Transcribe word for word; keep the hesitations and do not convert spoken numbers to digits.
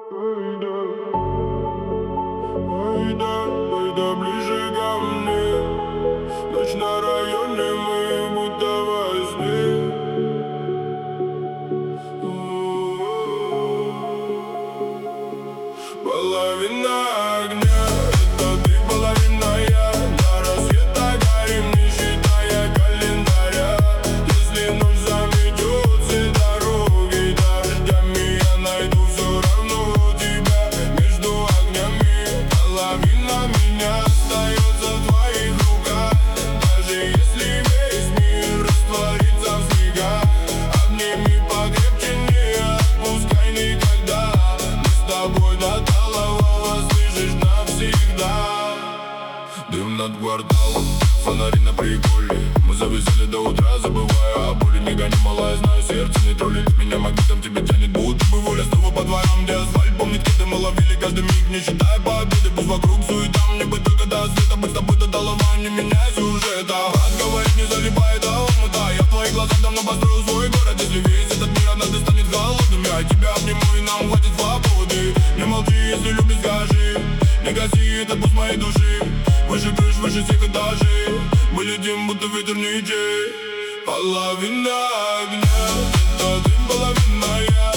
Ой, да, ой, да, ой, да, ближе ко мне. Ночь на районе, мы будто во сне. Половина огня, это ты, половина я. До рассвета горим, не считая календаря. Если ночь заметет все дороги дождями, я найду все равно тебя между огнями. Половина меня остается в твоих руках. Даже если весь мир растворится в снегах, обними покрепче, не отпускай никогда. Мы с тобой до талого, слышишь, навсегда. Дым над кварталом, фонари на приколе. Мы зависели до утра, забывая о боли. Не гони, малая, знаю, сердце не троллит. Меня магнитом тебе тянет, будто бы воля. Снова по дворам, где асфальт помнит, кеды. Мы ловили каждый миг, не считая победы. Пусть вокруг суета, мне бы только до света. Быть с тобой до талого, не меняй сюжета. Брат говорит, не залипай до омута. Я в твоих глазах давно построил свой город. Если весь этот мир однажды станет холодным, я тебя обниму и нам хватит свободы. Не молчи, если любишь, скажи. Не гаси этот пусть моей души. Выше крыш, выше всех этажей. Мы летим, будто ветер ничей. Половина огня, это ты, половина я.